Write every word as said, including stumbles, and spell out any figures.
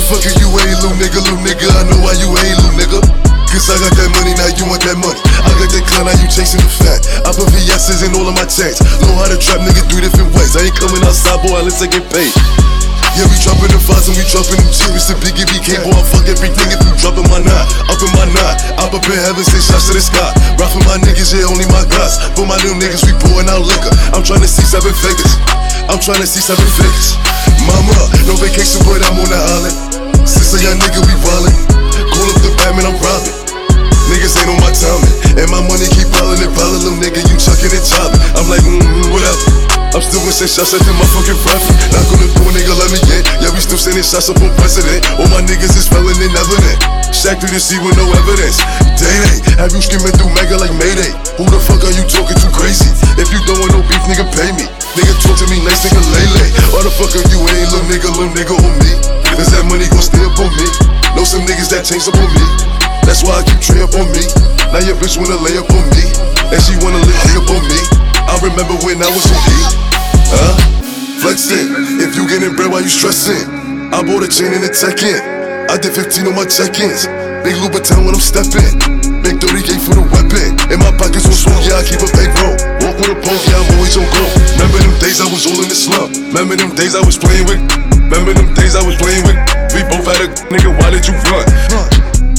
fuck are you ain't, little nigga, little nigga? I know why you ain't, little nigga. Cause I got that money, now you want that money. I got that clown, now you chasing the fat. I put V S's in all of my tanks. Know how to trap nigga three different ways. I ain't coming outside, boy, unless I get paid. Yeah, we dropping the fives and we dropping them cheers. The big B K, boy, I fuck everything if you dropping my nine. Up in my nine, up up in heaven, send shots to the sky. Rock for my niggas, yeah, only my guys. For my little niggas, we pouring out liquor. I'm trying to see seven figures. I'm trying to see seven figures. Mama, no vacation, but I'm on the island. Sister, young nigga, we wildin'. Call up the Batman, I'm robbing. Niggas ain't on my timing. And my money keep piling and piling. Little nigga, you chucking and chopping. I'm like, mmm, whatever. I'm still gonna send shots at the motherfucking prophet. Not gonna do a nigga, let me in. Yeah, we still sending shots up on president. All my niggas is felon and evident. Shack through the sea with no evidence. Day-Day, have you screaming through mega like Mayday? Who the fuck are you talking to crazy? If you don't want no beef, nigga, pay me. Nigga, talk to me nice, nigga, lay-lay. Why the fuck are you ain't, little nigga, little nigga on me? Cause that money gon' stay up on me. Know some niggas that change up on me. That's why I keep tray up on me. Now your bitch wanna lay up on me. And she wanna lay up on me. I remember when I was on E. Huh? Flexin'. If you getting bread, why you stressin'? I bought a chain and a tech-in. I did fifteen on my check-ins. Big Louboutin when I'm steppin'. Big thirty-eight for the weapon. In my pockets on smoke, yeah, I keep a bankroll. Walk with a pole, yeah, I'm always on go. Remember them days I was all in the slump. Remember them days I was playing with. Remember them days I was playing with. We both had a nigga, why did you run? Run.